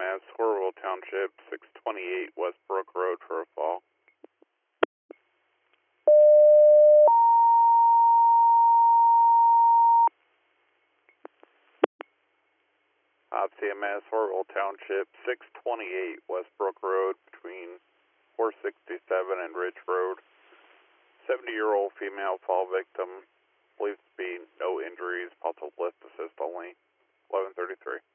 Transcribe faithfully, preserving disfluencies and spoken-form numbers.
S, Horwell Township, six twenty-eight Westbrook Road for a fall. Op C M S, Horwell Township, six twenty-eight Westbrook Road between four sixty-seven and Ridge Road. seventy-year-old female fall victim, believed to be no injuries, possible lift assist only, eleven thirty-three.